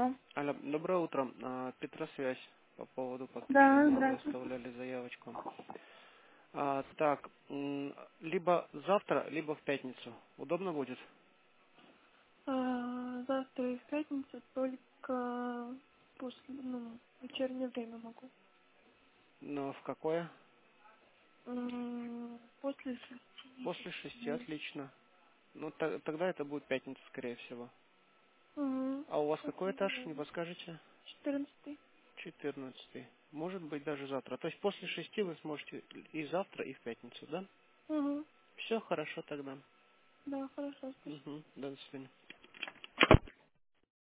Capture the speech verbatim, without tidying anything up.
Алло. Алло, доброе утро. А, Петросвязь по поводу Да, подтверждения. Вы здравствуйте. оставляли заявочку. А, так, м, либо завтра, либо в пятницу. Удобно будет? А, завтра и в пятницу только после, ну, вечернее время могу. Но в какое? М, После шести, После шести, семь. отлично. Ну, та- тогда это будет пятница, скорее всего. Угу. А у вас какой Спасибо, этаж, да. не подскажете? Четырнадцатый. Четырнадцатый. Может быть, даже завтра. То есть после шести вы сможете и завтра, и в пятницу, да? Угу. Все хорошо тогда. Да, хорошо, спасибо. Угу. До свидания.